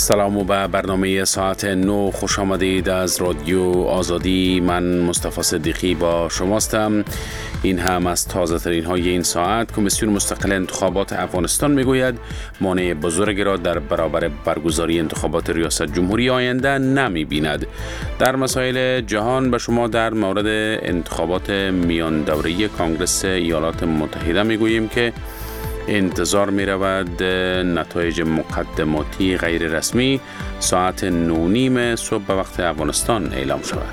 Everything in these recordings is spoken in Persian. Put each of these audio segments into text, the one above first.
سلام و به برنامه ساعت 9 خوش آمدید از رادیو آزادی. من مصطفی صدیقی با شماستم. این هم از تازه ترین های این ساعت. کمیسیون مستقل انتخابات افغانستان میگوید مانع بزرگی را در برابر برگزاری انتخابات ریاست جمهوری آینده نمی بیند. در مسائل جهان به شما در مورد انتخابات میان دوره‌ای کانگرس ایالات متحده میگوییم که انتظار می رود نتایج مقدماتی غیر رسمی ساعت 9:30 صبح به وقت افغانستان اعلام شود.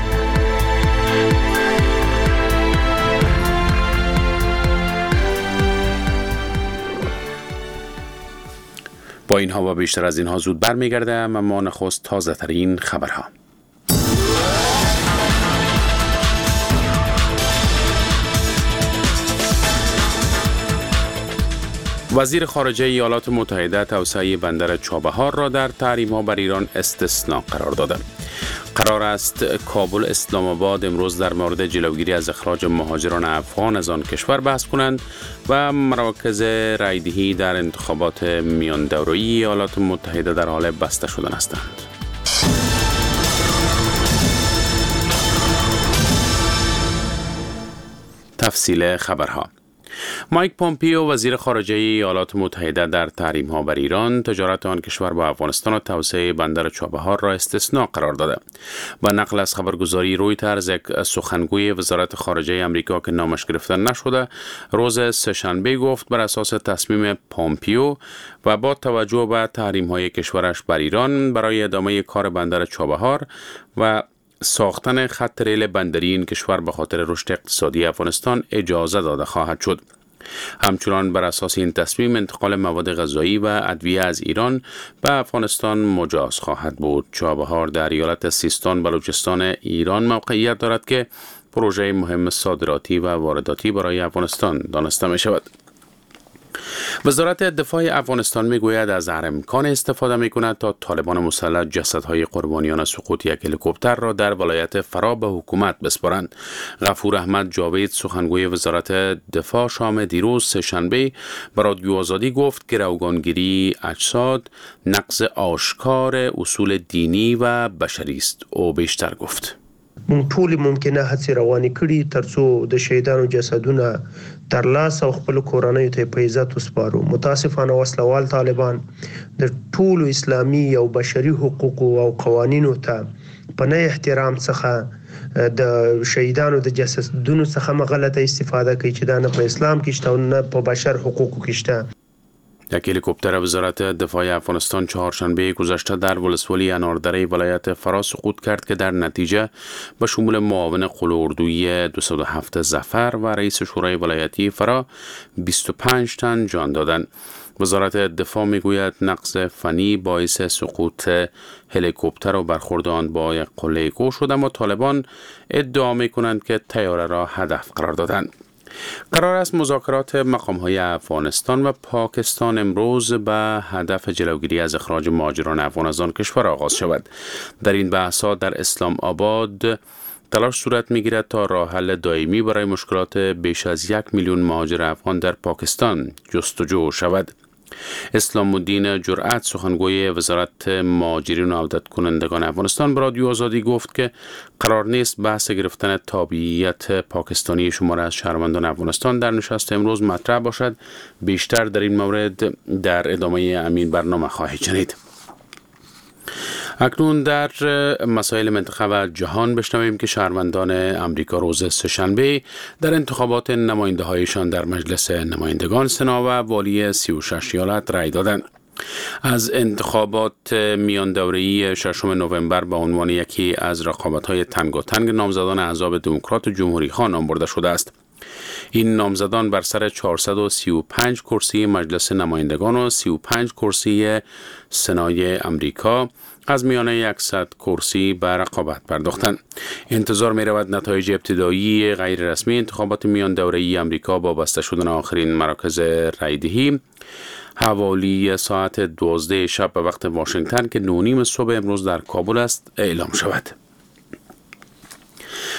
با اینها و بیشتر از اینها زود برمیگردم، اما نخست تازه ترین خبرها. وزیر خارجه ایالات متحده توسعه بندر چابهار را در تحریم‌ها بر ایران استثنا قرار داد. قرار است کابل اسلام آباد امروز در مورد جلوگیری از اخراج مهاجران افغان از آن کشور بحث کنند و مراکز رایدهی در انتخابات میان دوره‌ای ایالات متحده در حال بسته شدن هستند. تفصیل خبرها. مایک پومپیو وزیر خارجه ایالات متحده در تحریم‌ها بر ایران، تجارت آن کشور با افغانستان و توسعه بندر چابهار را استثنا قرار داده. با نقل از خبرگزاری رویترز، یک سخنگوی وزارت خارجه آمریکا که نامش گرفته نشده روز سه‌شنبه گفت بر اساس تصمیم پومپیو و با توجه به تحریم‌های کشورش بر ایران برای ادامه کار بندر چابهار و ساختن خط ریل بندری این کشور به خاطر رشد اقتصادی افغانستان اجازه داده خواهد شد. همچنان بر اساس این تصمیم انتقال مواد غذایی و ادویه از ایران به افغانستان مجاز خواهد بود. چابهار در ایالت سیستان بلوچستان ایران موقعیت دارد که پروژه مهم صادراتی و وارداتی برای افغانستان دانسته می شود. وزارت دفاع افغانستان میگوید از هر امکان استفاده میکند تا طالبان مسلح جسدهای قربانیان سقوط یک هلیکوپتر را در ولایت فرا به حکومت بسپارند. غفور احمد جاوید سخنگوی وزارت دفاع شام دیروز سه‌شنبه به رادیو آزادی گفت گروگانگیری اجساد نقض آشکار اصول دینی و بشری است. او بیشتر گفت مونږ ټول ممکنه هڅې روانې کړي ترڅو د شهیدانو جسدونه ترلاسه او خپل کورنۍ ته په عزت وسپارو. متاسفانه وسلوال طالبان د ټولو اسلامي او بشري حقوقو او قوانینو ته په نه احترام څخه د شهیدانو د جسدونو څخه غلطه استفاده کوي چې دا نه په اسلام کې شته او نه په بشر حقوقو کې شته. یک هلیکوپتر وزارت دفاع افغانستان چهارشنبه گذشته در ولسوالی اناردره ولایت فرا سقوط کرد که در نتیجه به شمول معاون قلاردویی 207 ظفر و رئیس شورای ولایتی فرا 25 تن جان دادند. وزارت دفاع میگوید نقص فنی باعث سقوط هلیکوپتر و برخورد آن با یک قله گو شد، اما طالبان ادعا میکنند که طیاره را هدف قرار دادند. قرار است مذاکرات مقام‌های افغانستان و پاکستان امروز به هدف جلوگیری از اخراج مهاجران افغان از آن کشور آغاز شود. در این بحث‌ها در اسلام آباد تلاش صورت می‌گیرد تا راه حل دائمی برای مشکلات بیش از 1 میلیون مهاجر افغان در پاکستان جستجو شود. اسلام الدین جرأت سخنگوی وزارت مهاجرین و عودت کنندگان افغانستان به رادیو آزادی گفت که قرار نیست بحث گرفتن تابعیت پاکستانی شمار از شهروندان افغانستان در نشست امروز مطرح باشد. بیشتر در این مورد در ادامه این برنامه خواهید شنید. اکنون در مسائل منطقه و جهان بشنویم که شهروندان آمریکا روز سه‌شنبه در انتخابات نماینده‌هایشان در مجلس نمایندگان، سنا و والی 36 ایالت رأی دادند. از انتخابات میان دوره‌ای 6 نوامبر به عنوان یکی از رقابت‌های تنگاتنگ نامزدان احزاب دموکرات و جمهوری‌خواه نام برده شده است. این نامزدان بر سر 435 کرسی مجلس نمایندگان و 35 کرسی سنای آمریکا از میانه 100 کرسی به رقابت پرداختند. انتظار می رود نتایج ابتدایی غیر رسمی انتخابات میان دوره‌ای آمریکا با بسته شدن آخرین مراکز رایدهی حوالی ساعت 12 شب به وقت واشنگتن که 9:30 صبح امروز در کابل است اعلام شود.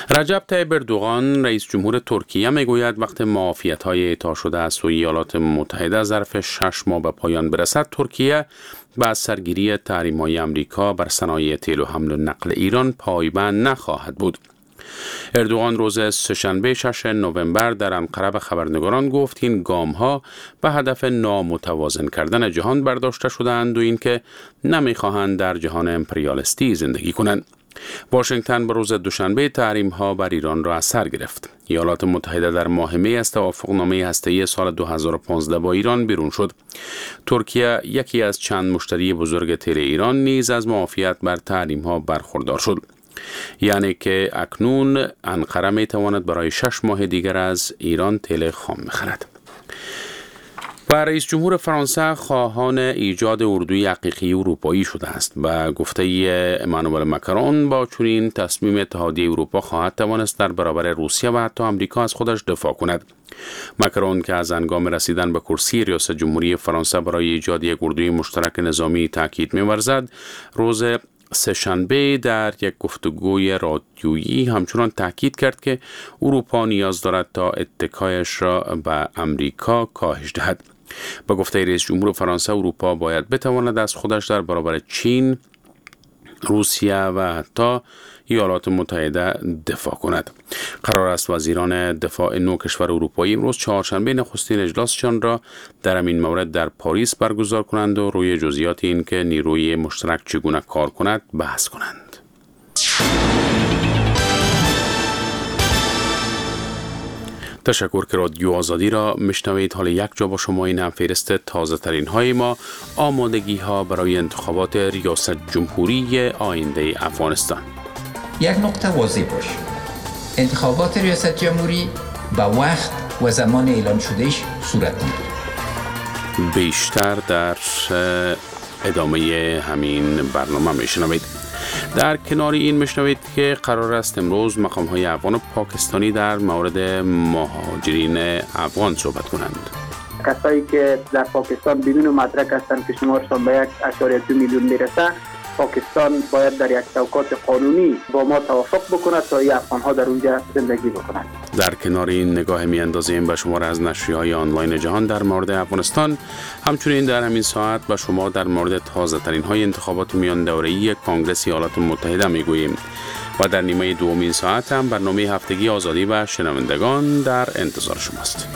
رجب طیب اردوغان رئیس جمهور ترکیه میگوید وقتی معافیت‌های اعطا شده از سوی ایالات متحده ظرف 6 ماه به پایان برسد، ترکیه با سرگیری تحریم‌های آمریکا بر صنایع تیل و حمل و نقل ایران پایبند نخواهد بود. اردوغان روز سه‌شنبه 6 نوامبر در انقره به خبرنگاران گفت این گام‌ها به هدف نامتوازن کردن جهان برداشته شده‌اند و اینکه نمی‌خواهند در جهان امپریالیستی زندگی کنند. واشنگتن به روز دوشنبه تحریم‌ها بر ایران را از سر گرفت. ایالات متحده در ماه می از توافقنامه هسته‌ای سال 2015 با ایران بیرون شد. ترکیه یکی از چند مشتری بزرگ تیل ایران نیز از معافیت بر تحریم‌ها برخوردار شد. یعنی که اکنون انقره می تواند برای 6 ماه دیگر از ایران تیل خام بخرد. و رئیس جمهور فرانسه خواهان ایجاد اردوی حقیقی اروپایی شده است. به گفته امانوئل ماکرون با چنین تصمیم اتحادیه اروپا خواهد توانست در برابر روسیه و حتی آمریکا از خودش دفاع کند. ماکرون که از هنگام رسیدن به کرسی ریاست جمهوری فرانسه برای ایجاد یک اردوی مشترک نظامی تاکید می‌ورزد، روز سه‌شنبه در یک گفتگوی رادیویی همچنان تاکید کرد که اروپا نیاز دارد تا اتکایش را به آمریکا کاهش دهد. به گفته رئیس جمهور فرانسه، اروپا باید بتواند از خودش در برابر چین، روسیه و حتی ایالات متحده دفاع کند. قرار است وزیران دفاع 9 کشور اروپایی امروز چهارشنبه نخستین اجلاسشان را در همین مورد در پاریس برگزار کنند و روی جزئیات این که نیروی مشترک چگونه کار کند بحث کنند. تشکر که رادیو آزادی را میشنوید. حال یک جا با شما این هم فهرست تازه ترین های ما، آمادگی ها برای انتخابات ریاست جمهوری آینده افغانستان. یک نکته واضح باش، انتخابات ریاست جمهوری به وقت و زمان اعلان شدهش صورت میگیرد. بیشتر در ادامه همین برنامه میشنوید. در کنار این میشنوید که قرار است امروز مقام‌های افغان و پاکستانی در مورد مهاجرین افغان صحبت کنند. کسایی که در پاکستان بدون مدرک هستند که شمارشان به 1.2 میلیون میرسه، پاکستان باید در یک چوکات قانونی با ما توافق بکند تا این افغان‌ها در اونجا زندگی بکنند. در کنار این نگاه می‌اندازیم به شمار از نشریه‌های آنلاین جهان در مورد افغانستان. همچنین در همین ساعت به شما در مورد تازه‌ترین‌های انتخابات میان دوره‌ای کنگره ایالات متحده می‌گوییم و در نیمه دومین ساعت هم برنامه هفتگی آزادی و شنوندگان در انتظار شماست.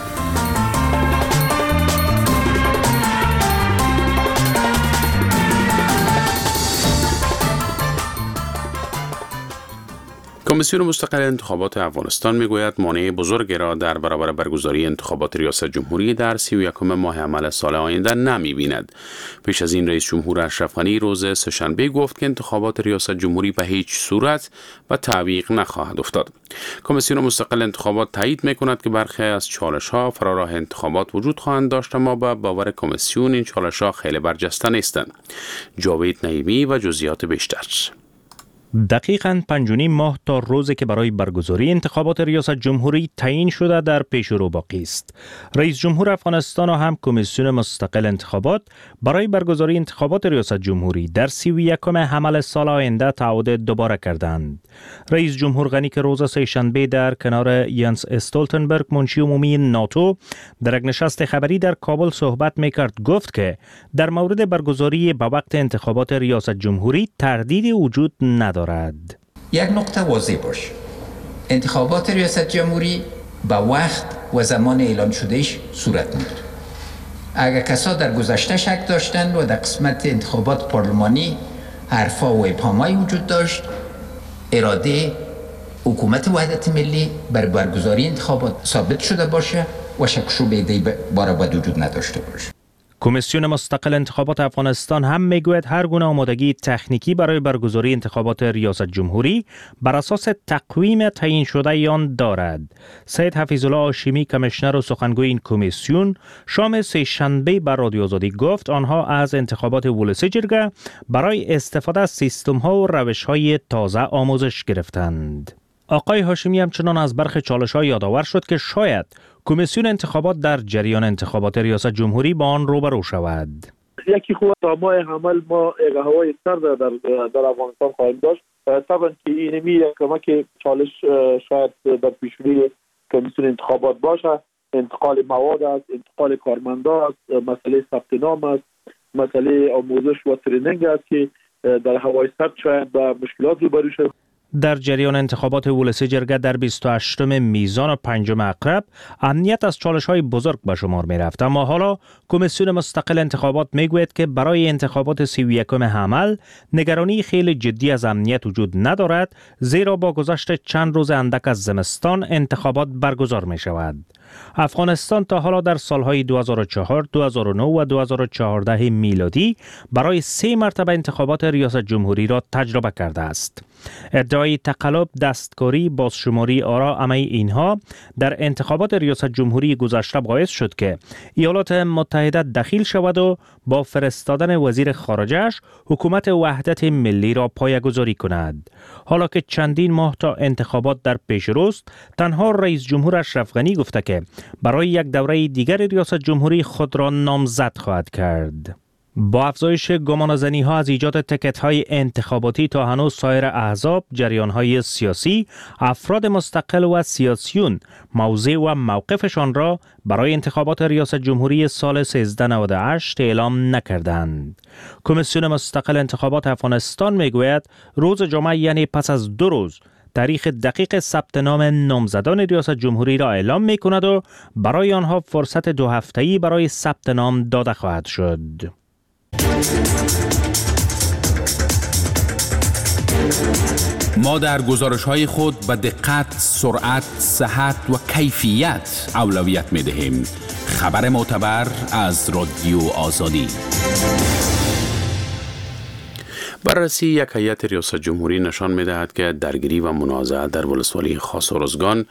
کمیسیون مستقل انتخابات افغانستان میگوید مانع بزرگی را در برابر برگزاری انتخابات ریاست جمهوری در 31 ماه عمل سال آینده نمی‌بیند. پیش از این رئیس جمهور اشرف غنی روز سه‌شنبه گفت که انتخابات ریاست جمهوری به هیچ صورت و تعویق نخواهد افتاد. کمیسیون مستقل انتخابات تایید می‌کند که برخی از چالش‌ها فراراه انتخابات وجود خواهند داشت، اما با باور کمیسیون این چالش‌ها خیلی برجسته نیستند. جاوید نعیمی و جزئیات بیشتر. دقیقاً 5.5 ماه تا روزی که برای برگزاری انتخابات ریاست جمهوری تعیین شده در پیش رو باقی است. رئیس جمهور افغانستان و هم کمیسیون مستقل انتخابات برای برگزاری انتخابات ریاست جمهوری در 31 حمل سال آینده تعهد دوباره کردند. رئیس جمهور غنی که روز سه‌شنبه در کنار ینس استولتنبرگ منشی عمومی ناتو در یک نشست خبری در کابل صحبت میکرد، گفت که در مورد برگزاری به وقت انتخابات ریاست جمهوری تردیدی وجود ندارد. یک نکته واضح باش، انتخابات ریاست جمهوری به وقت و زمان اعلان شدهش صورت میگیرد. اگر کسا در گذشته شک داشتند و در قسمت انتخابات پارلمانی حرفا و ابهامایی وجود داشت، اراده حکومت وحدت ملی بر برگزاری انتخابات ثابت شده باشه و شک و شبهه‌ای باره باید وجود نداشته باشه. کمیسیون مستقل انتخابات افغانستان هم میگوید هر گونه آمادگی تکنیکی برای برگزاری انتخابات ریاست جمهوری بر اساس تقویم تعیین شده آن دارد. سید حفیظالله هاشمی کمیشنر و سخنگوی این کمیسیون شام سه‌شنبه بر رادیو آزادی گفت آنها از انتخابات ولسی جرگه برای استفاده از سیستم‌ها و روش‌های تازه آموزش گرفتند. آقای هاشمی همچنان از برخی چالش‌ها یادآور شد که شاید کمیسیون انتخابات در جریان انتخابات ریاست جمهوری با آن روبرو شود. یکی خود تا ماه حمل ما یک هوای سرد در افغانستان خواهیم داشت. طبعا که اینمی یک کمک چالش شاید در پیشروی کمیسیون انتخابات باشه. انتقال مواد است، انتقال کارمندا است، مسئله ثبت نام است، مسئله آموزش و ترینینگ است که در هوای سرد شاید با مشکلات روبرو شد. در جریان انتخابات ولسی جرگه در 28 میزان و 5 عقرب امنیت از چالش‌های بزرگ به شمار می‌رفت، اما حالا کمیسیون مستقل انتخابات میگوید که برای انتخابات 31 حمل نگرانی خیلی جدی از امنیت وجود ندارد، زیرا با گذشت چند روز اندک از زمستان انتخابات برگزار می‌شود. افغانستان تا حالا در سالهای 2004، 2009 و 2014 میلادی برای 3 مرتبه انتخابات ریاست جمهوری را تجربه کرده است. ادعای تقلب، دستکاری، بازشماری آرا همه اینها در انتخابات ریاست جمهوری گذشته باعث شد که ایالات متحده دخیل شود و با فرستادن وزیر خارجه‌اش حکومت وحدت ملی را پایه‌گذاری کند. حالا که چندین ماه تا انتخابات در پیش روست، تنها رئیس جمهور اشرف غنی گفته که برای یک دوره دیگر ریاست جمهوری خود را نامزد خواهد کرد. با افزایش گمانه‌زنی ها از ایجاد تکت های انتخاباتی تا هنوز سایر احزاب، جریان های سیاسی، افراد مستقل و سیاسیون موضع و موقفشان را برای انتخابات ریاست جمهوری سال 1398 اعلام نکردند. کمیسیون مستقل انتخابات افغانستان میگوید روز جمعه یعنی پس از 2 روز تاریخ دقیق ثبت نام نامزدان ریاست جمهوری را اعلام می کند و برای آنها فرصت 2 هفته‌ای برای ثبت نام داده خواهد شد. ما در گزارش‌های خود به دقت، سرعت، صحت و کیفیت اولویت می‌دهیم. خبر معتبر از رادیو آزادی. بررسی یک هیئت ریاست جمهوری نشان می‌دهد که درگیری و منازعات در ولسوالی خاص ارزگان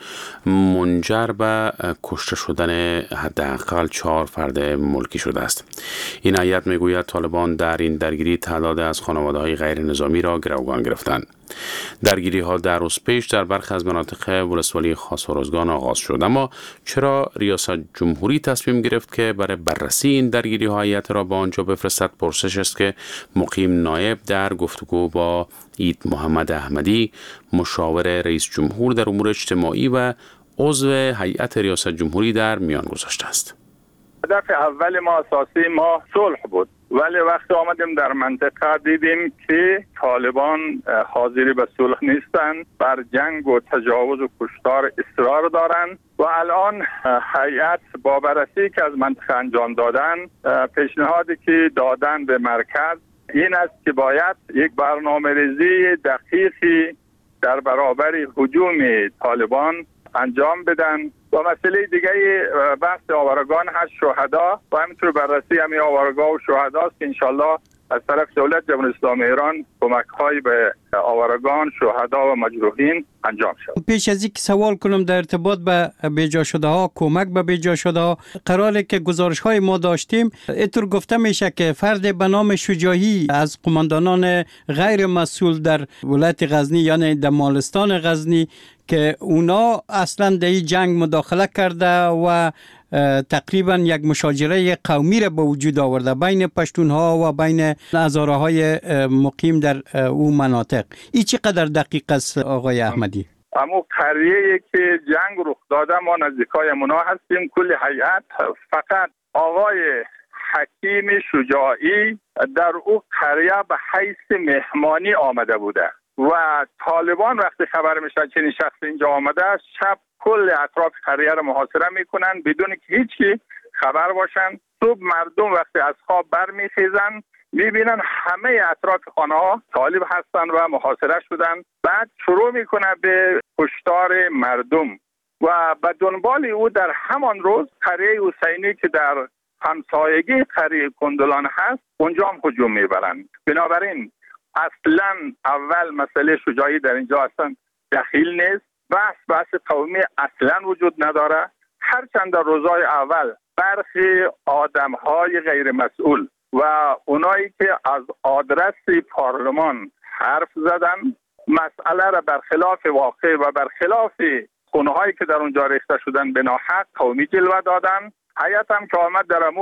منجر به کشته شدن حداقل 4 فرد ملکی شده است. این هیئت میگوید طالبان در این درگیری تعداد از خانواده‌های غیر نظامی را گروگان گرفتند. درگیری ها در روز پیش در برخی از مناطق ولسوالی خاص ارزگان آغاز شد، اما چرا ریاست جمهوری تصمیم گرفت که برای بررسی این درگیری ها هیئت را به آنجا بفرستد؟ پرسش است که مقیم نایب در گفتگو با عید محمد احمدی، مشاور رئیس جمهور در امور اجتماعی و عضو هیئت ریاست جمهوری در میان گذاشته است. هدف اول ما اساسی ما صلح بود، ولی وقتی آمدیم در منطقه دیدیم که طالبان حاضری به صلح نیستند، بر جنگ و تجاوز و کشتار اصرار دارند و الان هیئت با بررسی که از منطقه انجام دادن، پیشنهادی که دادن به مرکز این است که باید یک برنامه‌ریزی دقیقی در برابر هجوم طالبان انجام بدن. و مسئله دیگه بحث آوارگان هست، شهدا و همینطور بررسی همین آوارگاه و شهدا است که انشالله از طرف دولت جمهوری اسلامی ایران کمک‌های به آوارگان، شهدا و مجروحین انجام شد. پیش از اینکه سوال کنم در ارتباط به بیجا شده ها، کمک به بیجا شده ها، قراره که گزارش های ما داشتیم اینطور گفته میشه که فرد به نام شجاعی از قماندانان غیر مسئول در ولایت غزنی یعنی در مالستان غزنی که اونا اصلا در این جنگ مداخله کرده و تقریبا یک مشاجره قومی را به وجود آورده بین پشتونها و بین هزاره های مقیم در او مناطق. این چقدر دقیق است آقای احمدی؟ اما قریه‌ای که جنگ رخ داده ما نزدیکای منا هستیم. کل هیئت فقط آقای حکیم شجاعی در او قریه به حیث مهمانی آمده بوده و طالبان وقتی خبر میشه چنین شخص اینجا آمده است، شب کل اطراف قریه را محاصره میکنن بدون که هیچی خبر باشن. صبح مردم وقتی از خواب برمیخیزن میبینن همه اطراف خانه ها طالب هستن و محاصره شدن. بعد شروع میکنه به کشتار مردم و به دنبال او در همان روز قریه حسینی که در همسایگی قریه کندلان هست اونجا هم هجوم میبرن. بنابراین اصلا اول مسئله شجاعی در اینجا اصلا دخیل نیست. بحث قومی اصلا وجود نداره. هرچند در روزهای اول برخی آدمهای غیر مسئول و اونایی که از آدرس پارلمان حرف زدن مسئله را برخلاف واقع و برخلاف خونهایی که در اونجا ریخته شدن به ناحق قومی جلوه دادن. هیئت هم که آمد در امو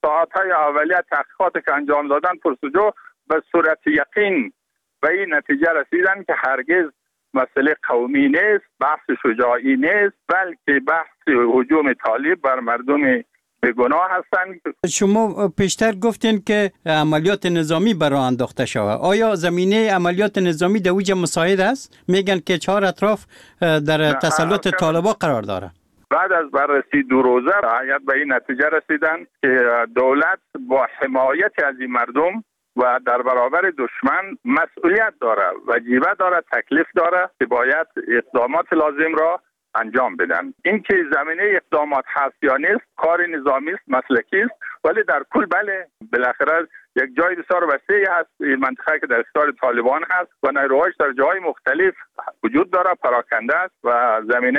ساعت‌های اولیه تحقیقات که انجام دادن پرسجو به صورت یقین به این نتیجه رسیدن که هرگز مسئله قومی نیست، بحث شجاعی نیست، بلکه بحث هجوم طالب بر مردم بیگناه هستند. شما پیشتر گفتین که عملیات نظامی برای انداخته شود. آیا زمینه عملیات نظامی در اوج مساعد است؟ میگن که 4 اطراف در تسلط طالبان قرار داره. بعد از بررسی 2 روزه هیئت به این نتیجه رسیدن که دولت با حمایت از این مردم و در برابر دشمن مسئولیت داره، وجیبه داره، تکلیف داره که باید اقدامات لازم را انجام بدن. این که زمینه اقدامات هست یا نیست کار نظامی است، مسلکی است، ولی در کل بله، بالاخره یک جای بسیار وسیعی هست این منطقه که در اختیار طالبان هست و نیروهاش در جای مختلف وجود داره، پراکنده است و زمینه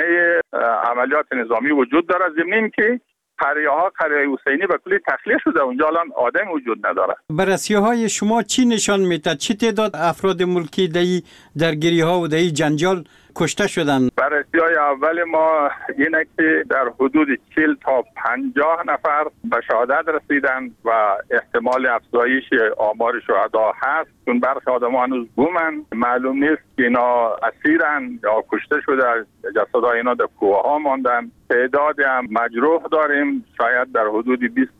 عملیات نظامی وجود داره. ضمن که قریه حسینی به کلی تخلیه شده، اونجا الان آدم وجود نداره. بررسی‌های شما چی نشان میده؟ چی تعداد افراد ملکی در گریه‌ها و در جنجال کشته شدن؟ بررسی‌های اول ما اینه که در حدود 40 تا 50 نفر به شهادت رسیدن و احتمال افزایش آمار شهدا هست، چون برخی آدم‌ها هنوز گمن، معلوم نیست که اینا اسیرن یا کشته شده، جسدهای اینا در کوه‌ها ماندن. تعداد هم مجروح داریم، شاید در حدود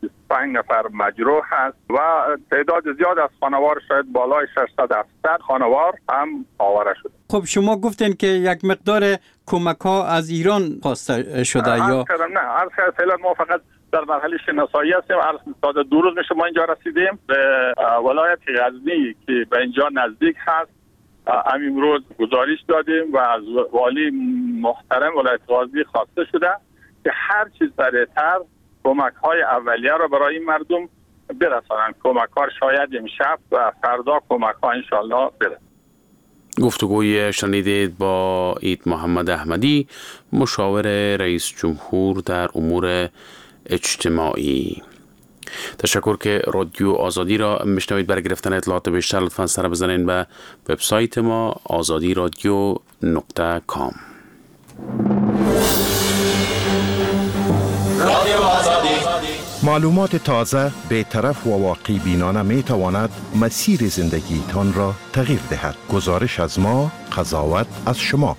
25 نفر مجروح هست و تعداد زیاد از خانوار، شاید بالای 600-700 خانوار هم آواره شده. خب شما گفتین که یک مقدار کمک‌ها از ایران خواسته شده یا نه؟ عرض فعلا ما فقط در مرحله شناسایی هستیم. تا 2 روز میشه ما اینجا رسیدیم به ولایت غزنی که به اینجا نزدیک هست. همین روز گزارش دادیم و از والی محترم ولایت غزنی خواسته شده که هر چیز سریعتر کمک‌های اولیه را برای این مردم برسانن. کمک‌ها شاید امشب و فردا کمک‌ها انشالله برسن. گفتگوی شنیدید با عید محمد احمدی، مشاور رئیس جمهور در امور اجتماعی. تشکر که رادیو آزادی را میشنوید. برای گرفتن اطلاعات بیشتر لطفاً سر بزنید به وبسایت ما azadiradio.com. رادیو آزادی، معلومات تازه، بی‌طرف و واقعی بینانه می تواند مسیر زندگی تان را تغییر دهد. گزارش از ما، قضاوت از شما.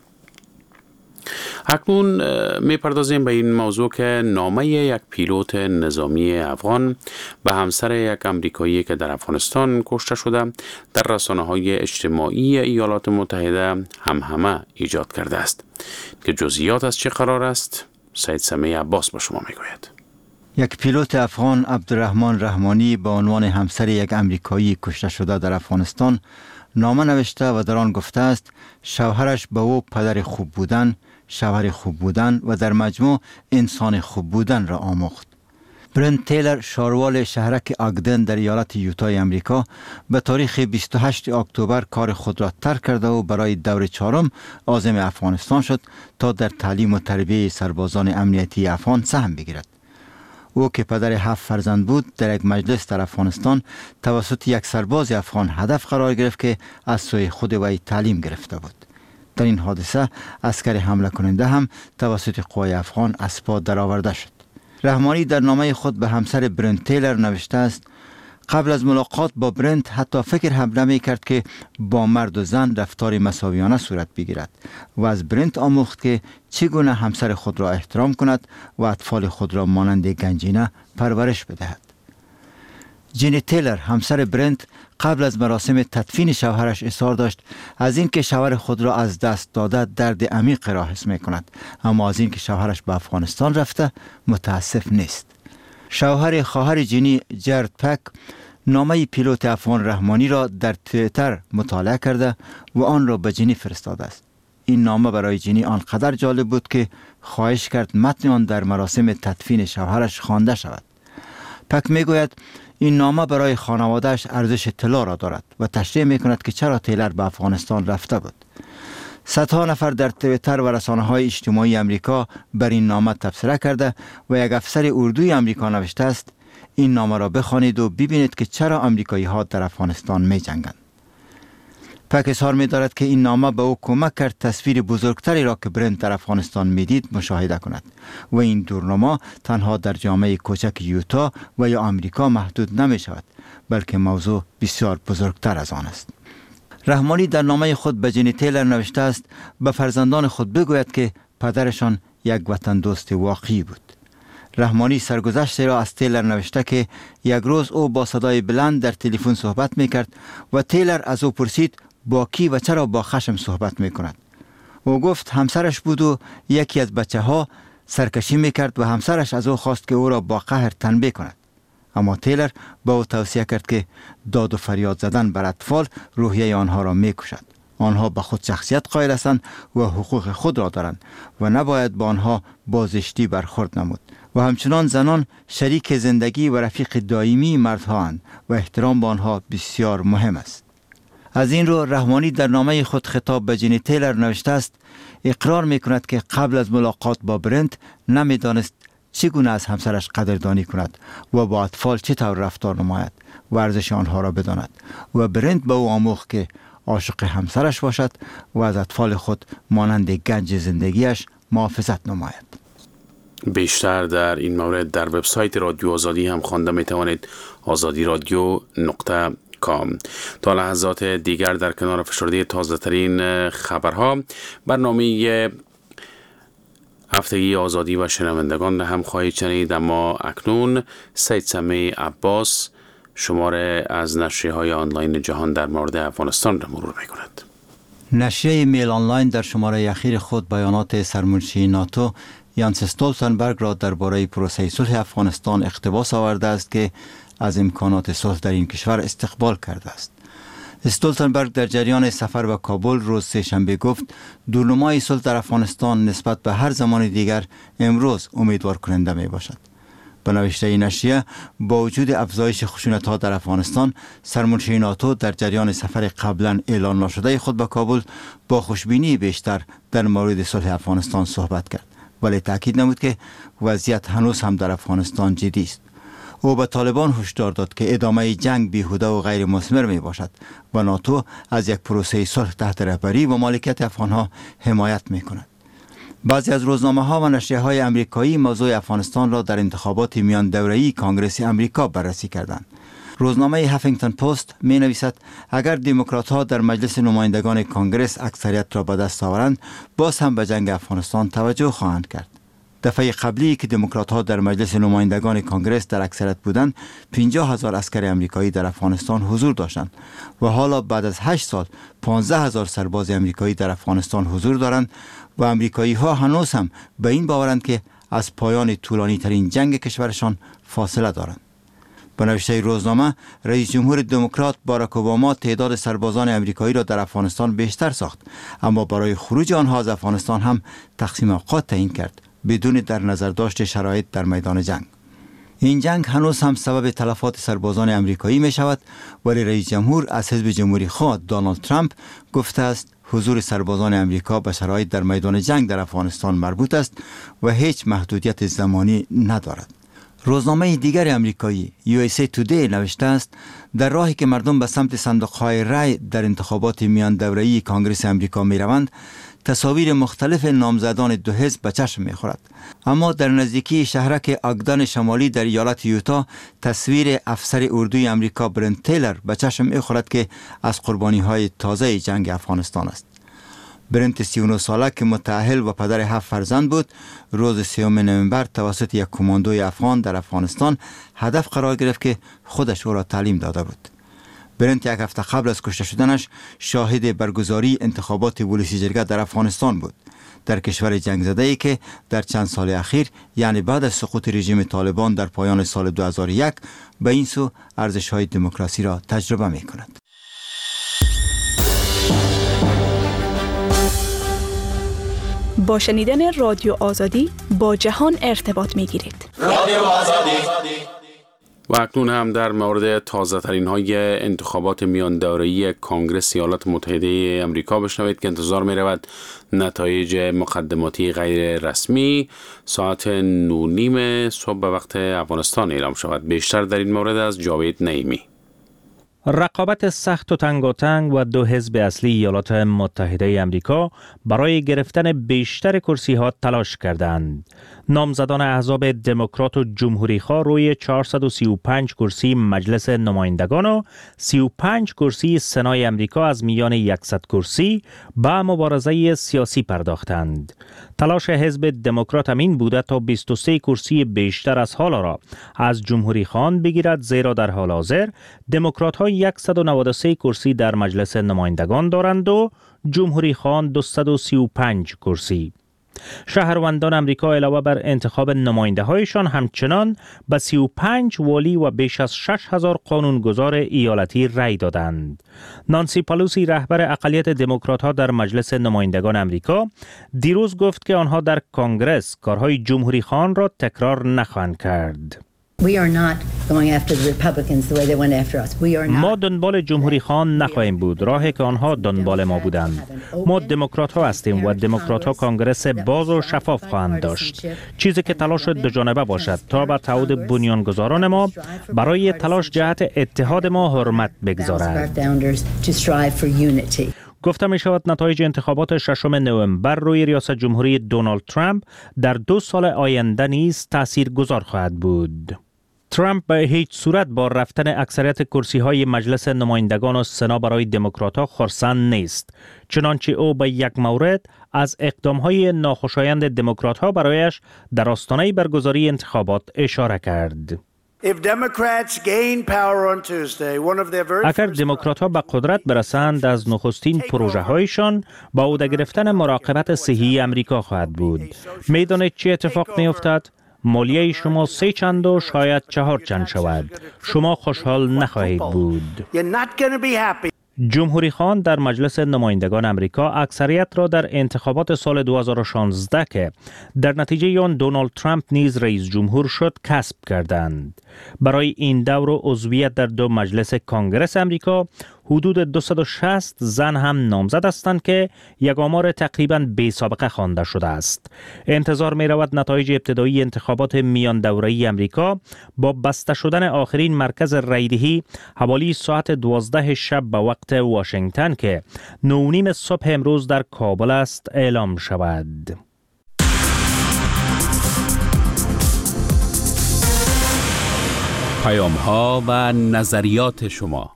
اکنون میپردازیم به این موضوع که نامه یک پیلوت نظامی افغان به همسر یک امریکایی که در افغانستان کشته شده در رسانه‌های اجتماعی ایالات متحده همهمه ایجاد کرده است. که جزئیات از چه قرار است؟ سید سمیع عباس با شما میگوید. یک پیلوت افغان، عبدالرحمن رحمانی، به عنوان همسر یک امریکایی کشته شده در افغانستان نامه نوشته و در آن گفته است شوهرش به او پدر خوب بودن، شوهر خوب بودن و در مجموع انسان خوب بودن را آموخت. برنت تیلر، شاروال شهرک آگدن در ایالت یوتای امریکا، به تاریخ 28 اکتبر کار خود را ترک کرده و برای دور 4 عازم افغانستان شد تا در تعلیم و تربیت سربازان امنیتی افغان سهم بگیرد. او که پدر 7 فرزند بود، در یک مجلس در افغانستان توسط یک سرباز افغان هدف قرار گرفت که از سوی خود وی تعلیم گرفته بود. در این حادثه عسکر حمله کننده هم توسط قوای افغان از پا درآورده شد. رحمانی در نامه خود به همسر برنت تیلر نوشته است قبل از ملاقات با برنت حتی فکر هم نمی کرد که با مرد و زن رفتار مساویانه صورت بگیرد و از برنت آموخت که چگونه همسر خود را احترام کند و اطفال خود را مانند گنجینه پرورش بدهد. جینی تیلر، همسر برنت، قبل از مراسم تدفین شوهرش اصرار داشت از اینکه شوهر خود را از دست داده درد عمیق را حس می کند، اما از اینکه شوهرش به افغانستان رفته متاسف نیست. شوهر خواهر جینی، جرد پک، نامه پیلوت افغان رحمانی را در توییتر مطالعه کرده و آن را به جینی فرستاده است. این نامه برای جینی آنقدر جالب بود که خواهش کرد متن آن در مراسم تدفین شوهرش خوانده شود. پک میگوید این نامه برای خانوادهش ارزش طلا را دارد و تشریح میکند که چرا تیلر به افغانستان رفته بود. صدها نفر در توییتر و رسانه‌های اجتماعی امریکا بر این نامه تبصره کرده و یک افسر اردوی امریکا نوشته است این نامه را بخوانید و ببینید که چرا امریکایی ها در افغانستان می جنگند. پک اظهار می دارد که این نامه به او کمک کرد تصویر بزرگتری را که برنت در افغانستان میدید مشاهده کند و این دورنما تنها در جامعه کوچک یوتا و یا آمریکا محدود نمی شود، بلکه موضوع بسیار بزرگتر از آن است. رحمانی در نامه خود به جینی تیلر نوشته است به فرزندان خود بگوید که پدرشان یک وطن دوست واقعی بود. رحمانی سرگذشت را از تیلر نوشته که یک روز او با صدای بلند در تلفن صحبت می کرد و تیلر از او پرسید با کی و چرا با خشم صحبت می کند. او گفت همسرش بود و یکی از بچه ها سرکشی می کرد و همسرش از او خواست که او را با قهر تنبیه کند. اما تیلر با او توصیه کرد که داد و فریاد زدن بر اطفال روحیه آنها را می کشد. آنها به خود شخصیت قائل هستند و حقوق خود را دارند و نباید با آنها با زشتی برخورد نمود. و همچنان زنان شریک زندگی و رفیق دائمی مردها اند و احترام به آنها بسیار مهم است. از این رو رحمانی در نامه خود خطاب به جینی تیلر نوشته است اقرار می کند که قبل از ملاقات با برنت نمی دانست چگونه از همسرش قدردانی کند و با اطفال چطور رفتار نماید و ارزش آنها را بداند و برنت به او آموخت که عاشق همسرش باشد و از اطفال خود مانند گنج زندگیش محافظت نماید. بیشتر در این مورد در وبسایت رادیو آزادی هم خوانده می توانید. azadiradio.com. تا لحظات دیگر در کنار فشرده تازه ترین خبرها برنامه هفتگی آزادی و شنوندگان هم خواهید شنید، اما اکنون سید سمی عباس شماره از نشریه های آنلاین جهان در مورد افغانستان را مرور می کند. نشریه میل آنلاین در شماره اخیر خود بیانات سرمنشی ناتو یانس استولتنبرگ را درباره پروسه صلح افغانستان اقتباس آورده است که از امکانات صلح در این کشور استقبال کرده است. استولتنبرگ در جریان سفر به کابل روز سه‌شنبه گفت دورنمای صلح در افغانستان نسبت به هر زمان دیگر امروز امیدوار کننده می باشد. به نوشته نشریه با وجود افزایش خشونت‌ها در افغانستان، سرمنشی ناتو در جریان سفر قبلا اعلان نشده خود به کابل با خوشبینی بیشتر در مورد صلح افغانستان صحبت کرد، ولی تاکید نمود که وضعیت هنوز هم در افغانستان جدی است. او به طالبان هشدار داد که ادامه جنگ بیهوده و غیر مثمر می باشد و ناتو از یک پروسه صلح تحت رهبری و مالکیت افغانها حمایت می کند. بعضی از روزنامه‌ها و نشریه‌های آمریکایی موضوع افغانستان را در انتخابات میان دوره‌ای کانگرس آمریکا بررسی کردند. روزنامه هافینگتون پست می نویسد اگر دموکرات‌ها در مجلس نمایندگان کانگرس اکثریت را به دست آورند، باز هم به جنگ افغانستان توجه خواهند کرد. دفعه قبلی که دموکرات‌ها در مجلس نمایندگان کانگرس در اکثریت بودند، 50,000 عسکر آمریکایی در افغانستان حضور داشتند و حالا بعد از 8 سال 15,000 سرباز آمریکایی در افغانستان حضور دارند و آمریکایی‌ها هنوز هم به این باورند که از پایان طولانی ترین جنگ کشورشان فاصله دارند. به نوشته روزنامه، رئیس جمهور دموکرات باراک اوباما تعداد سربازان آمریکایی را در افغانستان بیشتر ساخت، اما برای خروج آنها از افغانستان هم تقسیم اوقات تعیین کرد بدون در نظر داشت شرایط در میدان جنگ. این جنگ هنوز هم سبب تلفات سربازان آمریکایی می شود، ولی رئیس جمهور از حزب جمهوری خواه دونالد ترامپ گفته است حضور سربازان آمریکا به شرایط در میدان جنگ در افغانستان مربوط است و هیچ محدودیت زمانی ندارد. روزنامه دیگر آمریکایی USA Today نوشته است در راهی که مردم به سمت صندوق‌های رای در انتخابات میان دوره‌ای کانگرس آمریکا می‌روند، تصاویر مختلف نامزدان دو حزب به چشم می‌خورد. اما در نزدیکی شهرک آگدن شمالی در ایالت یوتا، تصویر افسر اردوی آمریکا برنت تیلر به چشم می‌خورد که از قربانی‌های تازه جنگ افغانستان است. برنت 39 ساله که متأهل و پدر 7 فرزند بود، روز 3 نوامبر توسط یک کماندوی افغان در افغانستان هدف قرار گرفت که خودش او را تعلیم داده بود. برنت یک هفته قبل از کشته شدنش شاهد برگزاری انتخابات ولسی جرگه در افغانستان بود، در کشور جنگ زده‌ای که در چند سال اخیر، یعنی بعد از سقوط رژیم طالبان در پایان سال 2001، به این سو ارزش‌های دموکراسی را تجربه می‌کند. با شنیدن رادیو آزادی با جهان ارتباط می‌گیرید. رادیو آزادی. و اکنون هم در مورد تازه ترین های انتخابات میان دوره‌ای کانگرس ایالات متحده آمریکا بشنوید که انتظار می رود نتایج مقدماتی غیر رسمی ساعت 9:30 صبح به وقت افغانستان اعلام شود. بیشتر در این مورد از جاوید نعیمی. رقابت سخت و تنگاتنگ و دو حزب اصلی ایالات متحده آمریکا برای گرفتن بیشتر کرسی‌ها تلاش کردند. نامزدان احزاب دموکرات و جمهوری‌خواه روی 435 کرسی مجلس نمایندگان و 35 کرسی سنای آمریکا از میان 100 کرسی به مبارزه سیاسی پرداختند. تلاش حزب دموکرات این بوده تا 23 کرسی بیشتر از حال را از جمهوری‌خوان بگیرد، زیرا در حال حاضر دموکرات‌ها 193 کرسی در مجلس نمایندگان دارند و جمهوری‌خوان 235 کرسی. شهروندان امریکا علاوه بر انتخاب نماینده‌هایشان همچنان به 35 والی و بیش از 6,000 قانونگذار ایالتی رأی دادند. نانسی پلوسی رهبر اقلیت دموکرات‌ها در مجلس نمایندگان امریکا دیروز گفت که آنها در کنگره کارهای جمهوری‌خوان را تکرار نخواهند کرد. ما دنبال جمهوری خان نخواهیم بود، راهی که آنها دنبال ما بودند. ما دموکرات ها هستیم و دموکرات ها کنگره باز و شفاف خواهند داشت، چیزی که تلاش دو جانبه باشد تا به تعهد بنیانگذاران ما برای تلاش جهت اتحاد ما حرمت بگذارد. گفته می شود نتایج انتخابات 6 نوامبر روی ریاست جمهوری دونالد ترامپ در 2 سال آینده نیز تاثیرگذار خواهد بود. ترامپ به هیچ صورت با رفتن اکثریت کرسی‌های مجلس نمایندگان و سنا برای دموکرات‌ها خرسند نیست، چنانچه او به یک مورد از اقدام‌های ناخوشایند دموکرات‌ها برایش در آستانه برگزاری انتخابات اشاره کرد. اگر دموکرات‌ها به قدرت برسند، از نخستین پروژه‌هایشان با عهده گرفتن مراقبت صحی امریکا خواهد بود. می‌دانید چه اتفاق می‌افتد؟ مالیه شما 3 چند و شاید 4 چند شود. شما خوشحال نخواهید بود. جمهوری خان در مجلس نمایندگان امریکا اکثریت را در انتخابات سال 2016 که در نتیجه آن دونالد ترامپ نیز رئیس جمهور شد کسب کردند. برای این دور و عضویت در 2 مجلس کنگره امریکا حدود 260 زن هم نامزد هستند که یک آمار تقریباً بی سابقه خوانده شده است. انتظار می رود نتایج ابتدایی انتخابات میان دوره‌ای امریکا با بسته شدن آخرین مرکز رایدهی حوالی ساعت 12 شب به وقت واشنگتن که 9:30 صبح امروز در کابل است اعلام شود. پیام‌ها و نظریات شما.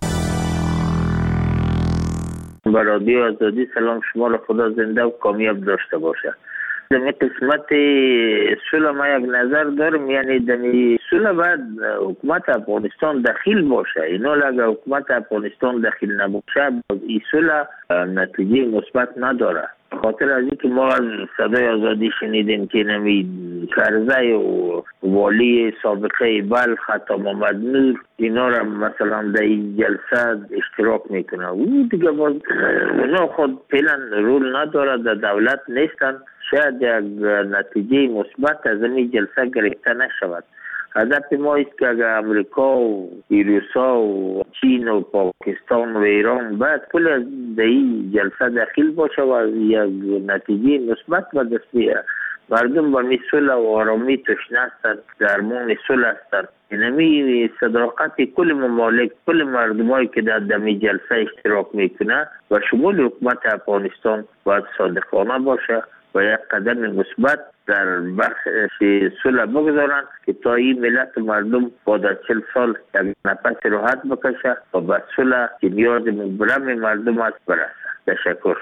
با رادیو آزادی سلام شما را خدا زنده و کامیاب داشته باشه. در قسمت صلح ما یک نظر دارم، یعنی در صلح باید حکومت افغانستان دخیل باشه. اینا اگر حکومت افغانستان دخیل نباشه این صلح نتیجه مثبت نداره. خاطر از اینکه ما از صدای آزادی شنیدیم که نمی کرزی و والی سابقه بلخ خطا محمد نور اینا را مثلا در این جلسه اشتراک میکنه. او دیگه باز اونا خود فعلا رول نداره، در دولت نیستن. شاید یک نتیجه مثبت از این جلسه گرفته نشود. هدف ما است که اگر امریکا و روسا و چین و پاکستان و ایران باید کل از این جلسه داخل باشه و یک نتیجه مثبت به دست بیاره. مردم به صلح و آرامی تشنه هستند، درمان صلح هستند. اینمی صداقت کل ممالک، کل مردمایی که در دمی جلسه اشتراک میکنه و شمول حکومت افغانستان باید صادقانه باشه و یک قدم مثبت در بخش صلح بگذارند که تا این ملت و مردم بعد از 40 سال یک نفس راحت بکشه و به صلح که نیاز مبرم مردم است برسه. تشکر.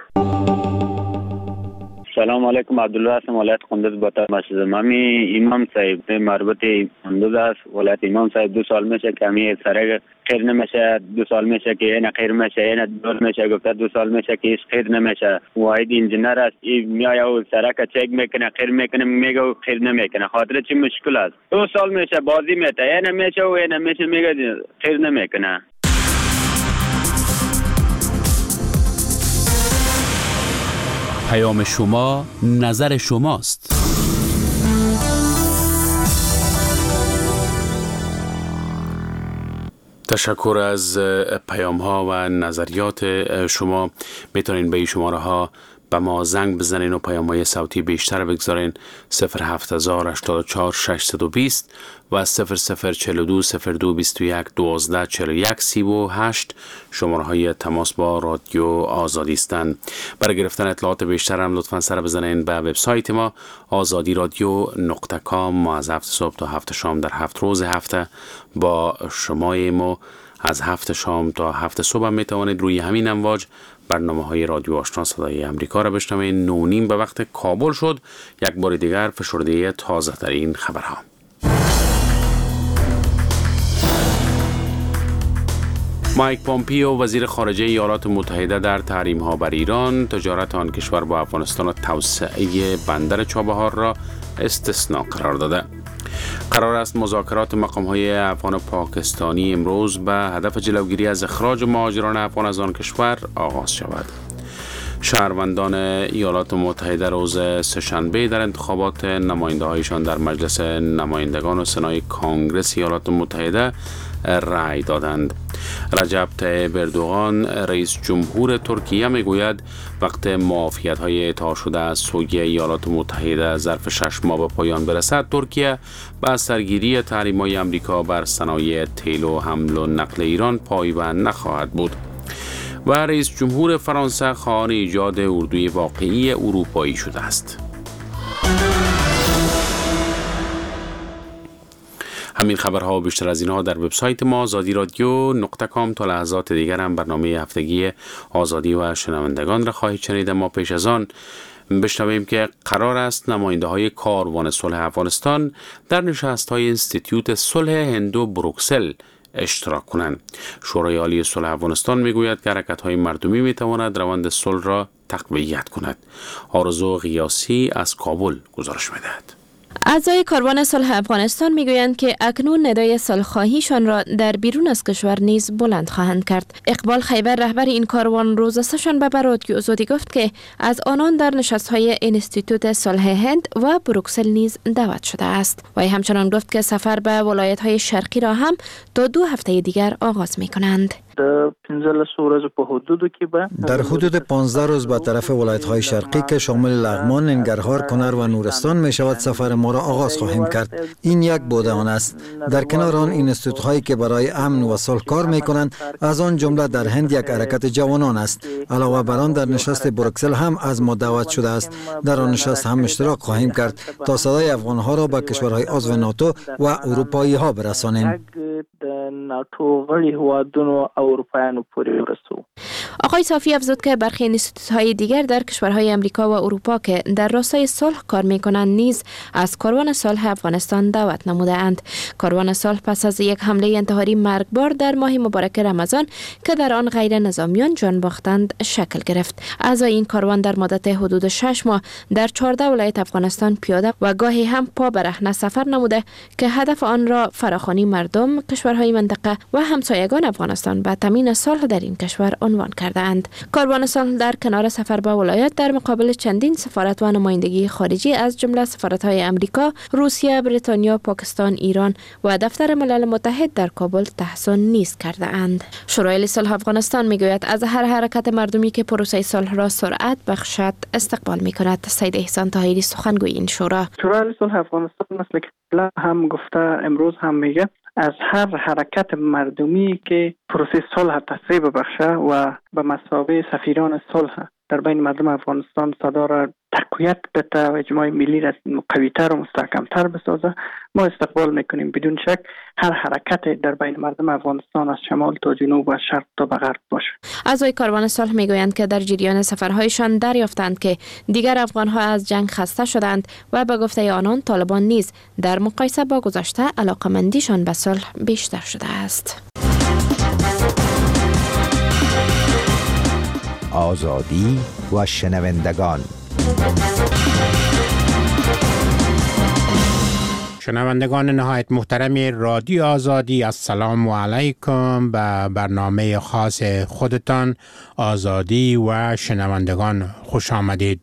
سلام علیکم، عبدالله هستم، ولایت قندوز با مسجد مامی. امام صاحب مربوط قندوز است. ولایت امام صاحب 2 سال میشه که همی سرک خیر نمیشه، 2 سال میشه که این خیر میشه، این دور میشه، گفته 2 سال میشه که ایش خیر نمیشه. واحد انجینر است، میایه و سرک چک میکنه، خیر میکنه، میگه و خیر نمیکنه. خاطر چی مشکل است؟ 2 سال میشه بازی میته، این میشه و این میشه، میگه خیر نمیکنه. پیام شما نظر شماست. تشکر از پیام ها و نظریات شما. میتونین به این شماره ها به ما زنگ بزنین و پیام‌های صوتی بیشتر بگذارین 07084 620 و 0042 02 21 12 41 38 شماره های تماس با رادیو آزادی هستند. برای گرفتن اطلاعات بیشتر هم لطفاً سر بزنین به وبسایت ما azadiradyo.com. ما از 7 صبح تا 7 شام در 7 روز هفته با شماییم و از 7 شام تا 7 صبح هم میتوانید روی همین امواج برنامه های رادیو آشنا صدای امریکا را بشنوید. 9:30 به وقت کابل شد. یک بار دیگر فشرده تازه ترین خبرها. مایک پومپیو وزیر خارجه ایالات متحده در تحریم‌ها بر ایران، تجارت آن کشور با افغانستان و توسعه بندر چابهار را استثناء قرار داده. قرار است مذاکرات مقام‌های افغان و پاکستانی امروز به هدف جلوگیری از اخراج مهاجران افغان از آن کشور آغاز شود. شهروندان ایالات متحده روز سه‌شنبه در انتخابات نماینده‌هایشان در مجلس نمایندگان و سنای کانگرس ایالات متحده رأی دادند. رجب طیب اردوغان رئیس جمهور ترکیه میگوید وقت معافیت‌های اعطا شده از سوی ایالات متحده ظرف 6 ماه به پایان برسد، ترکیه با سرگیری تحریم‌های آمریکا بر صنایع تیل و حمل و نقل ایران پایبند نخواهد بود. و رئیس جمهور فرانسه خواهان ایجاد اردوی واقعی اروپایی شده است. همین خبرها و بیشتر از اینها در وبسایت ما azadiradyo.com. تا لحظات دیگر هم برنامه هفتگی آزادی و شنوندگان را خواهید شنید. ما پیش از آن بشنویم که قرار است نماینده های کاروان صلح افغانستان در نشست های انستیتیوت صلح هندو بروکسل اشتراک کنند. شورای عالی صلح افغانستان میگوید که حرکت های مردمی میتواند روند صلح را تقویت کند. آرزو قیاسی از کابل گزارش میدهد. اعضای کاروان صلح افغانستان میگویند که اکنون ندای صلح‌خواهیشان را در بیرون از کشور نیز بلند خواهند کرد. اقبال خیبر رهبر این کاروان روز سه‌شنبه به رادیو آزادی گفت که از آنان در نشست‌های انستیتوت صلح هند و بروکسل نیز دعوت شده است. و همچنان گفت که سفر به ولایت‌های شرقی را هم تا 2 هفته دیگر آغاز می‌کنند. در حدود 15 روز به طرف ولایت‌های شرقی که شامل لغمان، ننگرهار، کنر و نورستان می شود سفر ما را آغاز خواهیم کرد. این یک بوده آن است. در کنار آن اینستیتوت‌هایی که برای امن و صلح کار می کنند، از آن جمله در هند یک حرکت جوانان است. علاوه بر آن در نشست بروکسل هم از ما دعوت شده است. در آن نشست هم اشتراک خواهیم کرد تا صدای افغان‌ها را به کشورهای عضو ناتو و اروپایی ها برسانیم. آقای صافی افزود که برخی انستیتوت‌های دیگر در کشورهای امریکا و اروپا که در راستای صلح کار می‌کنند نیز از کاروان صلح افغانستان دعوت نموده‌اند. کاروان صلح پس از یک حمله انتحاری مرگبار در ماه مبارک رمضان که در آن غیر نظامیان جان باختند شکل گرفت. اعضای این کاروان در مدت حدود 6 ماه در 14 ولایت افغانستان پیاده و گاهی هم پا به رهن سفر نموده که هدف آن را فراخوانی مردم، کشورهای منطقه و همسایگان افغانستان به تامین صلح در این کشور عنوان کردند. کاروان صلح در کنار سفر به ولایت در مقابل چندین سفارت و نمایندگی خارجی از جمله سفارت‌های امریکا، روسیه، بریتانیا، پاکستان، ایران و دفتر ملل متحد در کابل تحسن نیز کرده اند. شورای صلح افغانستان میگوید از هر حرکت مردمی که پروسه صلح را سرعت بخشد استقبال میکند. سید احسان طاهری سخنگوی این شورای صلح افغانستان مثل که هم گفته امروز هم میگه از هر حرکت مردمی که پروسه صلح تسریع ببخشه و به مثابه سفیران صلح در بین مردم افغانستان صدا را تقویت بده و اجماع ملی را قوی‌تر و مستحکم‌تر بسازه، ما استقبال میکنیم. بدون شک هر حرکت در بین مردم افغانستان از شمال تا جنوب و شرق تا به غرب باشه. اعضای کاروان صلح میگویند که در جریان سفرهایشان دریافتند که دیگر افغان‌ها از جنگ خسته شدند و به گفته آنان طالبان نیز در مقایسه با گذشته علاقه‌مندیشان به صلح بیشتر شده است. آزادی و شنوندگان. شنوندگان نهایت محترم رادیو آزادی، السلام علیکم. به برنامه خاص خودتان آزادی و شنوندگان خوش آمدید.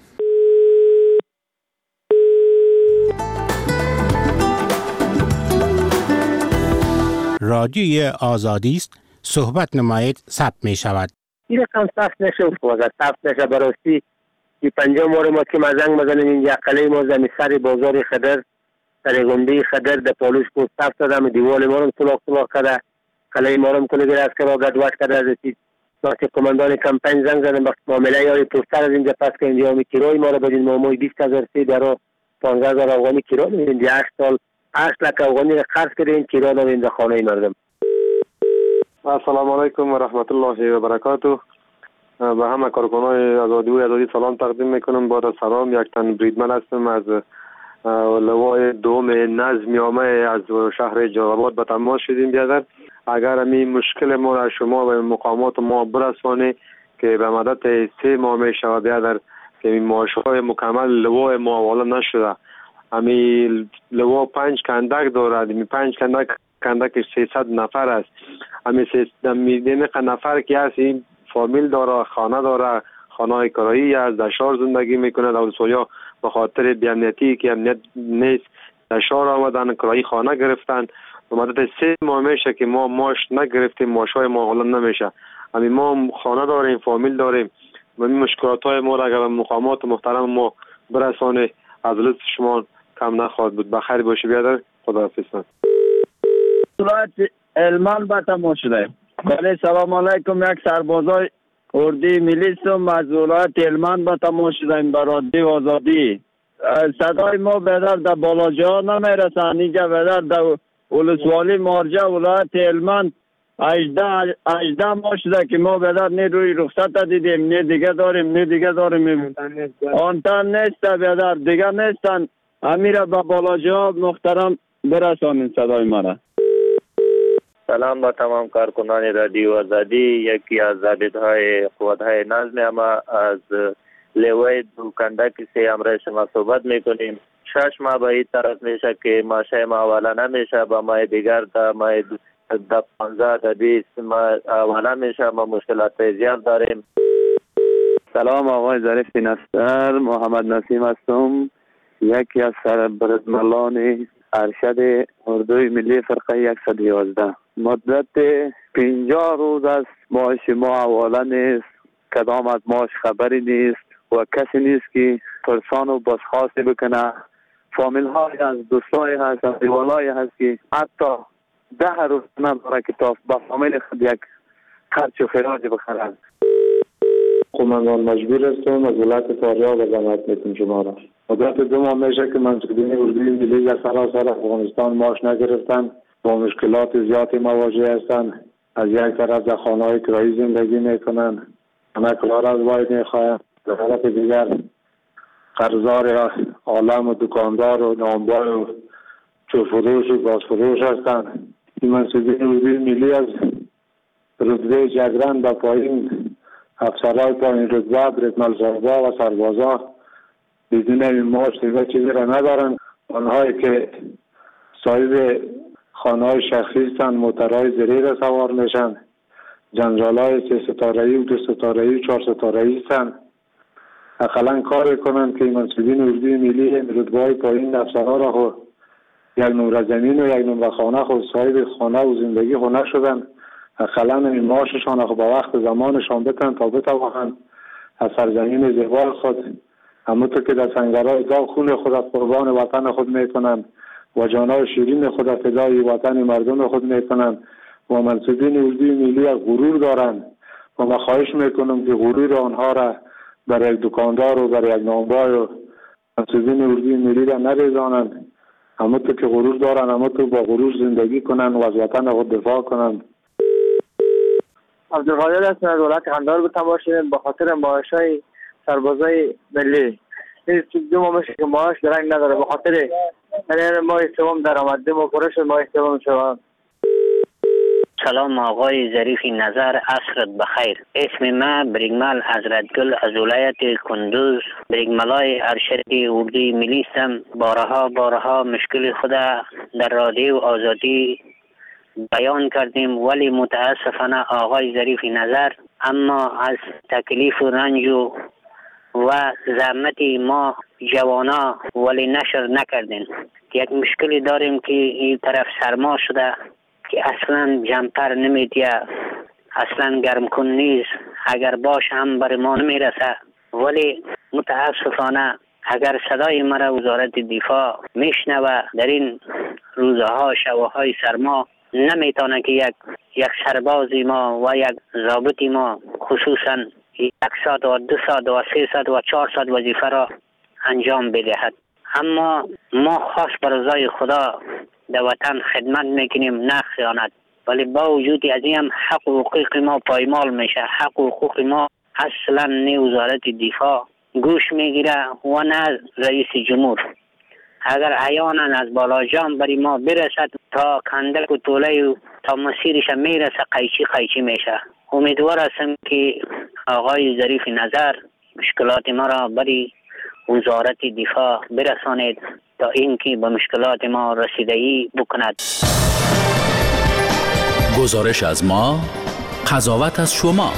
رادیوی آزادی است، صحبت نمایید ثبت می شود. این رقم سخت نشه و ثبت نشه. براستی این 50 ماه ما که مزنگ بزنیم اینجا قلعه ما زمین سر بازار خدر در گنده خدر در پالوش پوست تفت دادم دیوال ما رو سلاخ کرده قلعه ما رو کنه گره از که را گدوات کرده از رسید وقتی کماندان کمپین زنگ زدم وقت معامله یاری پوستر از اینجا پس که اینجا همی کرای ما رو بدین ماموی 20,000 سی در 15,000 افغانی کرای میدین اینجا 8 سال 8 لک افغانی را خرج کرده این کرای رو اینجا خانه مردم. السلام علیکم و رحمت الله و برکاته. به همه کارکنان آزادی سلام تقدیم میکنم. با سلام، یک تن بریدمن هستم از لوای دوم نظم عامه از شهر جلال به تماس شدیم. بیادر اگر همین مشکل ما را شما و مقامات ما برسانه که به مدت 3 ماه می شود بیادر که این معاشهای مکمل لوای ما حواله نشده. همین لوا 5 کندک دارد. این 5 کندک 300 نفر است. همین 300 نفر که هست این فامیل داره، خانه داره، خانه کرایی است، در شهر زندگی میکنه. در سویا به خاطر بی‌امنیتی که امنیت نیست در شهر آمدن کرایی خانه گرفتن. به مدت 3 ماه میشه که ما ماش نگرفتیم، ماشای ما حالا نمیشه. همین ما خانه داریم، فامیل داریم. این مشکلات های ما را اگر مقامات محترم ما برسانه از لطف شما کم نخواهد بود. بخیر باشی بیادر. خداحافظ. ولایت هلمند به تماس شده. بله سلام علیکم. یک سربازای اردوی ملی هستم از ولایت هلمند به تماس شدیم به رادیو آزادی. صدای ما بدر در بالاجا نمیرسن. اینجا بدر در ولسوالی مارجه ولایت هلمند 18 ماه شده که ما بدر نه روی رخصت دیدیم، نه دیگه داریم آنتن نیست بدر دیگه نیستن. امیره به بالاجا محترم برسانید صدای ما. سلام با تمام کارکنان رادیو آزادی. یکی از ضابطهای قوت‌های نظم اما از لوای دوکندک سی امر شما صحبت میکنیم. 6 ماه به این طرف میشه که ماشه ما حواله نمیشه، با ماه دیگر در ماه 15 تا 20 ماه حواله میشه. ما مشکلات زیاد داریم. سلام آقای ظریف نصر، محمد نسیم هستم، یکی از سربرزملان ارشد اردوی ملی فرقه 111. مدت 50 روز است معاش ما حواله نیست، کدام از معاش خبری نیست و کسی نیست که پرسان و بازخواستی بکنه. فامیل های از دوستای هست، از دیوالای هست که حتی 10 روز نداره که تا با فامیل خود یک خرچ و خراج بخرند. قماندان مجبور هستم از ولایت فاریاب بزنت میکنم شما را. مدت 2 ماه میشه که منصوبین اردوی ملی در سراسر افغانستان معاش نگرفتن، با مشکلات زیادی مواجه هستند. از یک طرف در خانه‌های کرایی زندگی میکنن، کار از باید میخواهند. در طرف دیگر قرضدار عالم و دکاندار و نامبار و چوفروش و گازفروش هستند. این منصوبین اردوی ملی از رتبه جگرن به پایین افسرهای پایین رتبه، بریدمن صاحبا و سربازا بدون این معاش دیگه چیزی را ندارن. آنهایی که صاحب خانه‌های شخصی هستند موترهای زری را سوار میشن، جنرال‌های 3 ستاره‌ای و 2 ستاره‌ای و 4 ستاره‌ای هستند. اقلا کار کنند که منصوبین اردوی ملی رتبه‌های پایین افسرها را خود یک نمره زمین و یک نمره خانه خود صاحب خانه و زندگی خود نشدن. اقلا این معاششان خود به وقت زمانشان بتن تا بتوانند از سرزمین زیبای خود همونطور که در سنگرهای داغ خون خود از قربان وطن خود میکنند و جانای شیرین خود فدای وطن مردم خود میکنند و منصوبین اردوی ملی غرور دارند و من خواهش میکنم که غرور آنها را برای یک دکاندار و برای یک نامبر و منصوبین اردوی ملی را نریزانند. همونطور که غرور دارند همونطور با غرور زندگی کنند و از وطن خود دفاع کنند. عبدالقادر هستم از ولایت قندهار به تماس شدیم به خاطر معاشای سربازای ملی. این 2 ماه میشه که معاش درنگ نداره به خاطر ماه سوم درآمد و پرش ماه سوم شوم. سلام آقای ظریف نظر، عصرت بخیر. اسم من بریگمل حضرتگل از ولایت کندوز، بریگملای ارشد اردوی ملی هستم. بارها مشکل خود در رادیو آزادی بیان کردیم ولی متاسفانه آقای ظریف نظر اما از تکلیف و رنج و زحمت ما جوانا ولی نشر نکردیم. یک مشکلی داریم که این طرف سرما شده که اصلا جمپر نمیدیه، اصلا گرم کن نیست، اگر باش هم بر ما نمیرسه ولی متاسفانه اگر صدای مرا وزارت دفاع میشنوه در این روزها شبهای سرما نمیتونه که یک سربازی ما و یک ضابطی ما خصوصا 100 و 200 و 300 و 400 وظیفه را انجام بدهد. اما ما خاص بر رضای خدا در وطن خدمت میکنیم، نه خیانت. ولی با وجود از این هم حق و حقوق ما پایمال میشه. حق و حقوق ما اصلا نه وزارت دفاع گوش میگیره و نه رئیس جمهور. اگر عیانا از بالاجان بری ما برسد تا کندک و طوله و تا مسیرش میرسه قیچی میشه. امیدوار هستم که آقای ظریف نظر مشکلات ما را بری وزارت دفاع برسانید تا اینکه به مشکلات ما رسیدگی بکند. گزارش از ما، قضاوت از شما.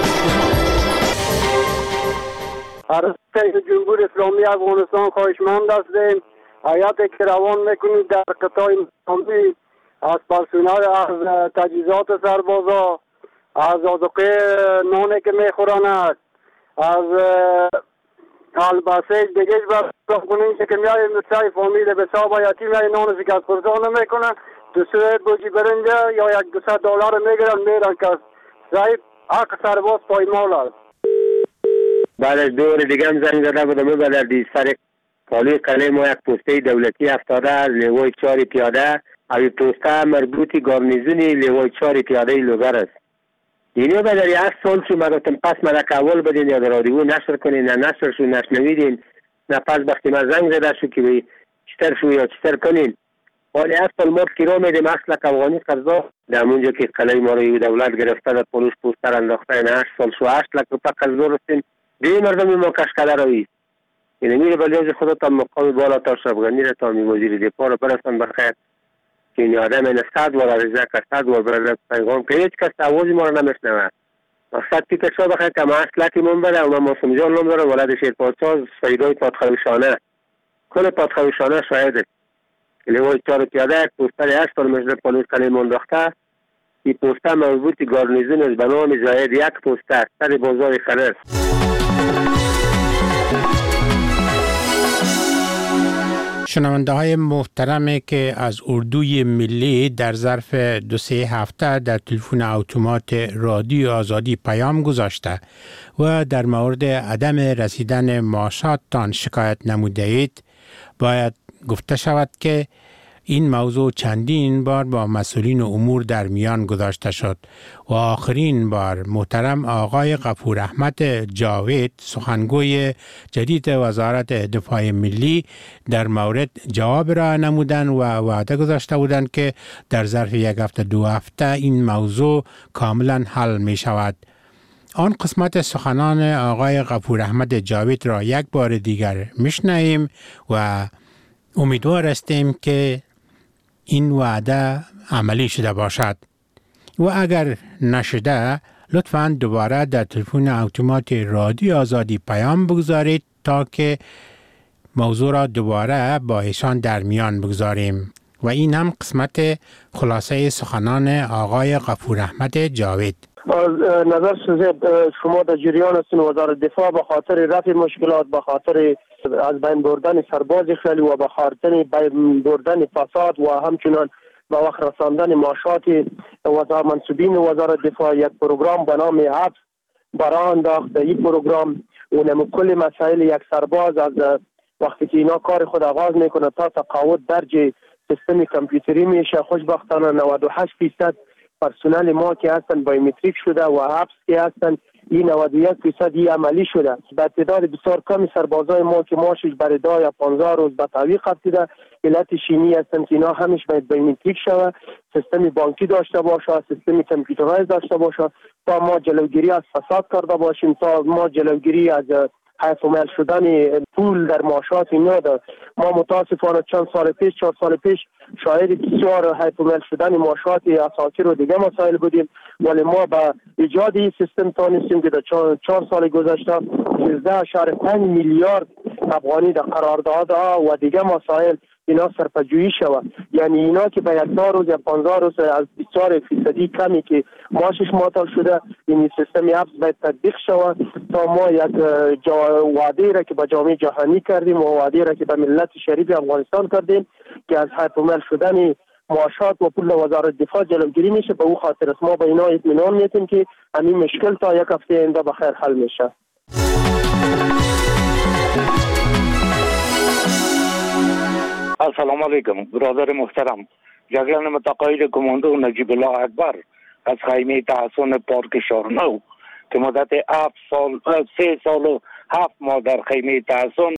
ارتش جمهوری اسلامی افغانستان خواهشمند هستیم هیئتی که روان میکنید در قطاع اسلامی از پرسنل، از تجهیزات سربازا، از آذوقه نانی که میخورند، از البسه دیگه برای کنین که میای متای فامیل به حساب یتیم میای نان شکست خوردن نمیکنن. 200 بوجی برنجه یا $200 میگیرن میرن که ضعیف حق سرباز پایمال است. بعد از دور دیگه هم زنگ زده بودم و در سر پالوی قلعه ما یک پوسته دولتی افتاده از لیوای 4 پیاده. اوی پوسته مربوطی گارنیزونی لیوای 4 پیاده لوگر است. اینو به در 8 سال شو مگتم پس ملک اول بدین یا در رادیو نشر کنین، نه نشر شو نشنویدین، نه پس وقتی من زنگ زده شو که بی چتر شو یا چتر کنین. ولی 8 سال ما فکرا میدیم اصلا افغانی قرضا در اونجا که قلعه ما رو دولت گرفته در پولش پوستر انداخته این 8 سال شو 8 لک روپا قرضا رستین دی مردم ما کشکده روی. اینه میره بلیاز خدا تا مقام بالا تا شبغنی را تا می وزیر دفاع رو برسن بخیر که این آدم این 100 بار عریضه که 100 بار برده پیغام که هیچ کس آوازی ما رو نمیشنوه. مقصد که کسا بخیر که ما اصلتی من بده و من موسم جان نام داره ولد شیر پادشاه سیدای پادخویشانه کل پادخویشانه شاهده. لیوای 4 پیاده یک پوستر 8 سال مجلس پلیس قلعه انداخته. این پوستر مربوط گارنیزون است به نام زاید یک پوستر سر بازار خرس. شنونده های محترمی که از اردوی ملی در ظرف 2-3 هفته در تلفن اتومات رادیو آزادی پیام گذاشته و در مورد عدم رسیدن معاشاتتان شکایت نموده اید، باید گفته شود که این موضوع چندین بار با مسئولین امور در میان گذاشته شد و آخرین بار محترم آقای غفور احمد جاوید سخنگوی جدید وزارت دفاع ملی در مورد جواب را نمودند و وعده گذاشته بودند که در ظرف 1 هفته 2 هفته این موضوع کاملا حل می شود. آن قسمت سخنان آقای غفور احمد جاوید را یک بار دیگر میشنویم و امیدوار هستیم که این وعده عملی شده باشد و اگر نشده لطفاً دوباره در تلفن اتومات رادیو آزادی پیام بگذارید تا که موضوع را دوباره با ایشان در میان بگذاریم. و این هم قسمت خلاصه سخنان آقای غفور احمد جاوید. از نظر شما در جریان هستین وزارت دفاع به خاطر رفع مشکلات، به خاطر از بین بردن سرباز خیلی و به خاطر بین بردن فساد و همچنان به وقت رساندن معاشات منصوبین وزارت دفاع یک پروگرام به نام حبس برای انداخت. این پروگرام اونم کل مسائل یک سرباز از وقتی که اینا کار خود آغاز میکنه تا تقاعد درج سیستم کامپیوتری میشه. خوشبختانه 98% پرسنل ما که هستن بایومتریک شده و حبس که هستن این 91% عملی شده. به تعداد بسیار کمی سربازای ما که معاشش برای 10 یا 15 روز به تعویق رسیده علت شیمی هستن که اینا همیشه باید بایومتریک شود، سیستم بانکی داشته باشه، سیستم کامپیوترایز داشته باشه تا ما جلوگیری از فساد کرده باشیم، تا ما جلوگیری از حیف و میل شدن پول در معاشات اینا داد. ما متاسفانه چند سال پیش 4 سال پیش شاهد بسیار حیف و میل شدن معاشات اساکر و دیگه مسائل بودیم، ولی ما به ایجاد این سیستم تانستیم که در 4 سال گذشته 13.5 میلیارد افغانی در قراردادها و دیگه مسائل اینا سرپجویی شود. یعنی اینا که به 1000 روز یا 15 روز از 24% کمی که معاشش معطل شده، این سیستم ابز باید تطبیق شود تا ما یک وعده را که به جامعه جهانی کردیم و وعده را که به ملت شریف افغانستان کردیم که از حیف‌العمل شدن معاشات و پول وزارت دفاع جلوگیری میشه، به او خاطر است ما به اینا اطمینان میدیم که همین مشکل تا یک هفته آینده بخیر حل میشه. السلام علیکم برادر محترم. جریان متقاعد کماندو نجیب الله اکبر از خیمه تحصن پارک شاهنو که مدت 3 سال و 7 ماه در خیمه تحصن